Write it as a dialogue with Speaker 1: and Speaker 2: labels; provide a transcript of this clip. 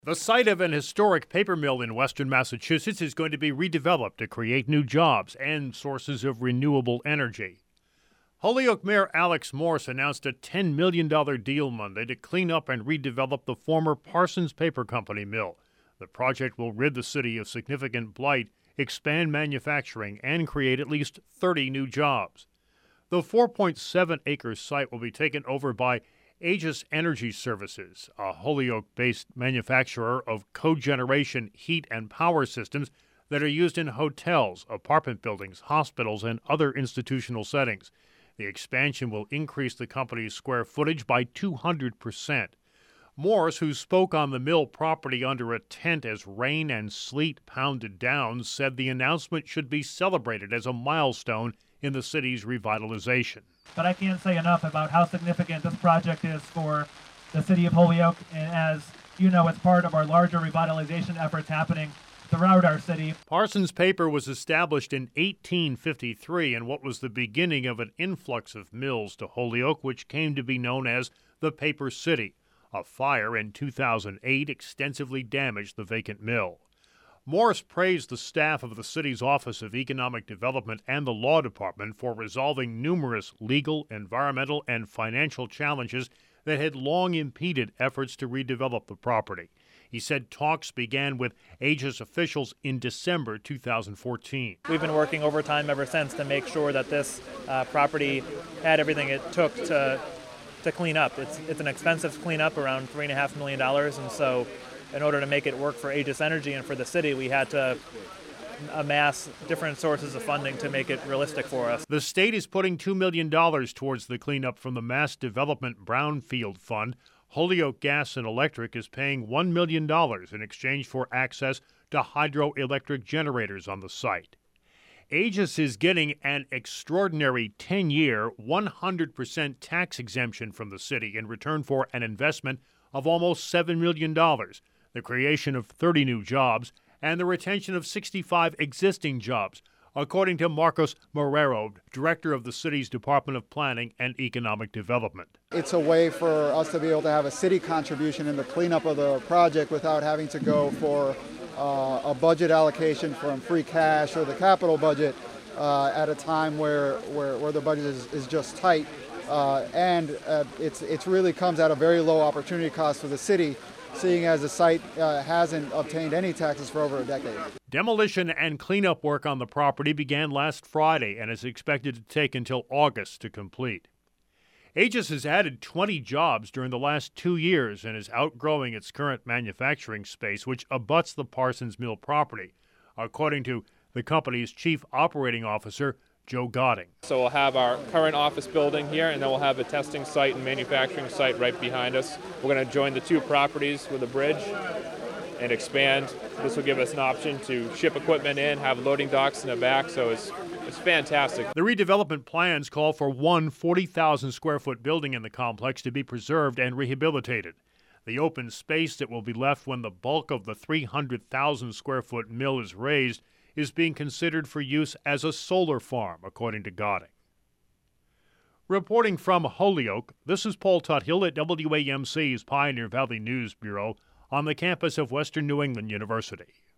Speaker 1: The site of an historic paper mill in western Massachusetts is going to be redeveloped to create new jobs and sources of renewable energy. Holyoke Mayor Alex Morse announced a $10 million deal Monday to clean up and redevelop the former Parsons Paper Company mill. The project will rid the city of significant blight, expand manufacturing, and create at least 30 new jobs. The 4.7-acre site will be taken over by Aegis Energy Services, a Holyoke-based manufacturer of cogeneration heat and power systems that are used in hotels, apartment buildings, hospitals, and other institutional settings. The expansion will increase the company's square footage by 200%. Morse, who spoke on the mill property under a tent as rain and sleet pounded down, said the announcement should be celebrated as a milestone in the city's revitalization.
Speaker 2: But I can't say enough about how significant this project is for the city of Holyoke, and as you know, it's part of our larger revitalization efforts happening throughout our city.
Speaker 1: Parsons Paper was established in 1853 in what was the beginning of an influx of mills to Holyoke, which came to be known as the Paper City. A fire in 2008 extensively damaged the vacant mill. Morse praised the staff of the city's Office of Economic Development and the Law Department for resolving numerous legal, environmental, and financial challenges that had long impeded efforts to redevelop the property. He said talks began with Aegis officials in December 2014.
Speaker 2: We've been working overtime ever since to make sure that this property had everything it took to clean up. It's an expensive cleanup, around $3.5 million, and so in order to make it work for Aegis Energy and for the city, we had to amass different sources of funding to make it realistic for us.
Speaker 1: The state is putting $2 million towards the cleanup from the Mass Development Brownfield Fund. Holyoke Gas and Electric is paying $1 million in exchange for access to hydroelectric generators on the site. Aegis is getting an extraordinary 10-year, 100% tax exemption from the city in return for an investment of almost $7 million, the creation of 30 new jobs, and the retention of 65 existing jobs, according to Marcos Marrero, director of the city's Department of Planning and Economic Development.
Speaker 3: It's a way for us to be able to have a city contribution in the cleanup of the project without having to go for a budget allocation from free cash or the capital budget at a time where the budget is just tight. It really comes at a very low opportunity cost for the city, seeing as the site hasn't obtained any taxes for over a decade.
Speaker 1: Demolition and cleanup work on the property began last Friday and is expected to take until August to complete. Aegis has added 20 jobs during the last 2 years and is outgrowing its current manufacturing space, which abuts the Parsons Mill property, according to the company's chief operating officer, Joe Godding.
Speaker 4: So we'll have our current office building here, and then we'll have a testing site and manufacturing site right behind us. We're going to join the two properties with a bridge and expand. This will give us an option to ship equipment in, have loading docks in the back, so it's fantastic.
Speaker 1: The redevelopment plans call for one 40,000 square foot building in the complex to be preserved and rehabilitated. The open space that will be left when the bulk of the 300,000 square foot mill is raised is being considered for use as a solar farm, according to Godding. Reporting from Holyoke, this is Paul Tuthill at WAMC's Pioneer Valley News Bureau on the campus of Western New England University.